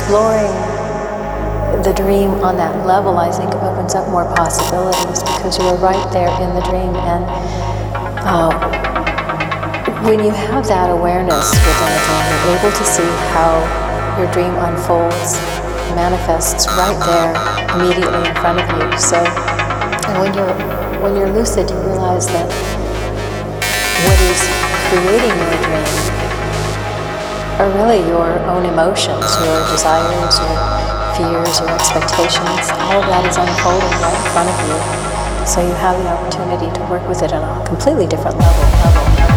exploring the dream on that level, I think, opens up more possibilities because you are right there in the dream. And when you have that awareness within a dream, you're able to see how your dream unfolds, manifests right there, immediately in front of you. So, and when you're lucid, you realize that what is creating your dream are really your own emotions, your desires, your fears, your expectations. All of that is unfolding right in front of you. So you have the opportunity to work with it on a completely different level.